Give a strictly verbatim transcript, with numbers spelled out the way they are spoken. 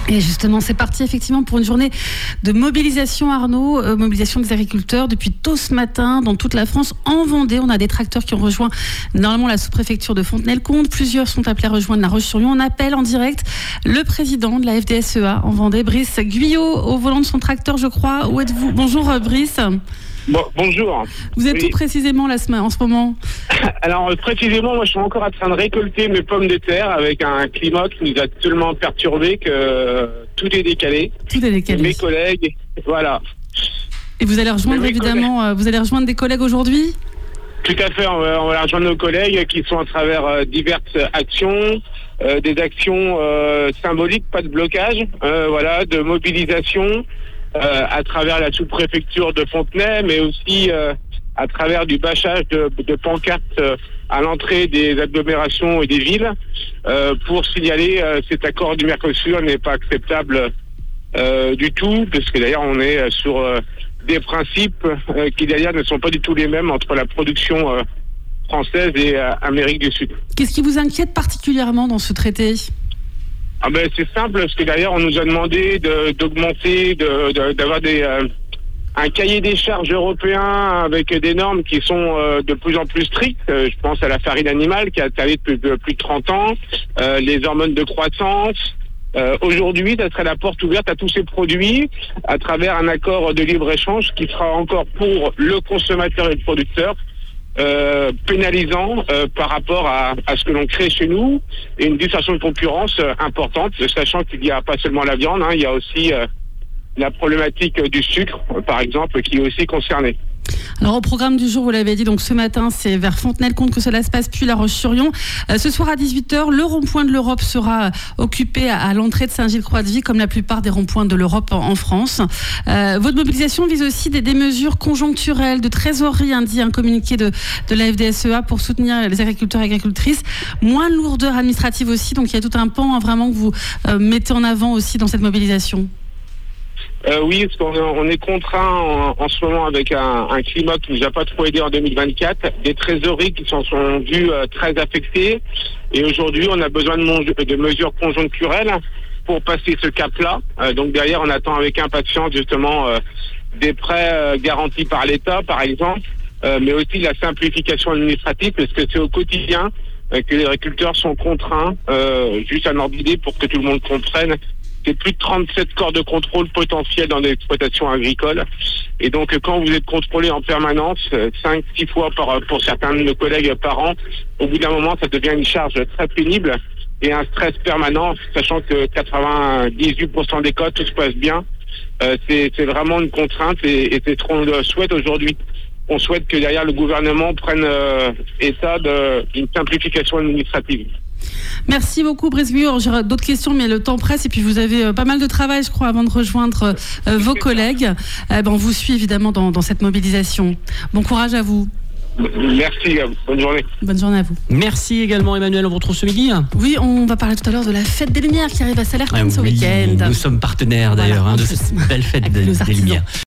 Et justement, c'est parti effectivement pour une journée de mobilisation, Arnaud, euh, mobilisation des agriculteurs depuis tôt ce matin dans toute la France. En Vendée, on a des tracteurs qui ont rejoint normalement la sous-préfecture de Fontenay-le-Comte. Plusieurs sont appelés à rejoindre La Roche-sur-Yon. On appelle en direct le président de la F D S E A en Vendée, Brice Guyot, au volant de son tracteur, je crois. Où êtes-vous ? Bonjour Brice. Bon, bonjour. Vous êtes oui. où précisément là, en ce moment ? Alors précisément, moi je suis encore en train de récolter mes pommes de terre avec un climat qui nous a tellement perturbé que euh, tout est décalé. Tout est décalé. Mes collègues, voilà. Et vous allez rejoindre évidemment, euh, vous allez rejoindre des collègues aujourd'hui ? Tout à fait, on va, on va rejoindre nos collègues qui sont à travers euh, diverses actions, euh, des actions euh, symboliques, pas de blocage, euh, voilà, de mobilisation. Euh, à travers la sous-préfecture de Fontenay, mais aussi euh, à travers du bâchage de, de pancartes euh, à l'entrée des agglomérations et des villes euh, pour signaler euh, cet accord du Mercosur n'est pas acceptable euh, du tout, parce que d'ailleurs on est sur euh, des principes euh, qui d'ailleurs ne sont pas du tout les mêmes entre la production euh, française et euh, Amérique du Sud. Qu'est-ce qui vous inquiète particulièrement dans ce traité ? Ah ben c'est simple, parce que d'ailleurs on nous a demandé de, d'augmenter, de, de, d'avoir des, euh, un cahier des charges européen avec des normes qui sont euh, de plus en plus strictes. Euh, je pense à la farine animale qui a installé depuis de plus de trente ans, euh, les hormones de croissance. Euh, aujourd'hui, ça serait la porte ouverte à tous ces produits à travers un accord de libre-échange qui sera encore pour le consommateur et le producteur. Euh, pénalisant euh, par rapport à, à ce que l'on crée chez nous et une distorsion de concurrence euh, importante, sachant qu'il n'y a pas seulement la viande, hein, il y a aussi euh, la problématique euh, du sucre, euh, par exemple, qui est aussi concernée. Alors au programme du jour, vous l'avez dit, donc ce matin c'est vers Fontenay-le-Comte que cela se passe, puis La Roche-sur-Yon. Euh, ce soir à dix-huit heures, le rond-point de l'Europe sera occupé à, à l'entrée de Saint-Gilles-Croix-de-Vie, comme la plupart des ronds-points de l'Europe en, en France. Euh, votre mobilisation vise aussi des, des mesures conjoncturelles, de trésorerie, hein, dit un communiqué de, de la F D S E A pour soutenir les agriculteurs et agricultrices. Moins de lourdeur administrative aussi, donc il y a tout un pan hein, vraiment que vous euh, mettez en avant aussi dans cette mobilisation. Euh, oui, parce qu'on on est contraint en, en ce moment avec un, un climat qui nous a pas trop aidé en deux mille vingt-quatre, des trésoreries qui s'en sont vues euh, très affectées. Et aujourd'hui, on a besoin de, mon, de mesures conjoncturelles pour passer ce cap-là. Euh, donc derrière, on attend avec impatience justement euh, des prêts euh, garantis par l'État, par exemple, euh, mais aussi de la simplification administrative, parce que c'est au quotidien euh, que les agriculteurs sont contraints, euh, juste à ordre d'idée pour que tout le monde comprenne. C'est plus de trente-sept corps de contrôle potentiels dans l'exploitation agricole. Et donc, quand vous êtes contrôlé en permanence, cinq six fois par, pour certains de nos collègues par an, au bout d'un moment, ça devient une charge très pénible et un stress permanent, sachant que quatre-vingt-dix-huit pour cent des cas, tout se passe bien. Euh, c'est, c'est vraiment une contrainte et, et c'est ce qu'on souhaite aujourd'hui. On souhaite que derrière le gouvernement prenne euh, état d'une simplification administrative. Merci beaucoup Brice Guyot. J'aurai d'autres questions, mais le temps presse et puis vous avez euh, pas mal de travail, je crois, avant de rejoindre euh, vos collègues. Euh, ben, on vous suit évidemment dans, dans cette mobilisation. Bon courage à vous. Merci, bonne journée. Bonne journée à vous. Merci également Emmanuel, on vous retrouve ce midi. Oui, on va parler tout à l'heure de la fête des Lumières qui arrive à Salertaine ah, ce oui, week-end. Nous sommes partenaires d'ailleurs voilà, hein, de cette belle fête des, des Lumières.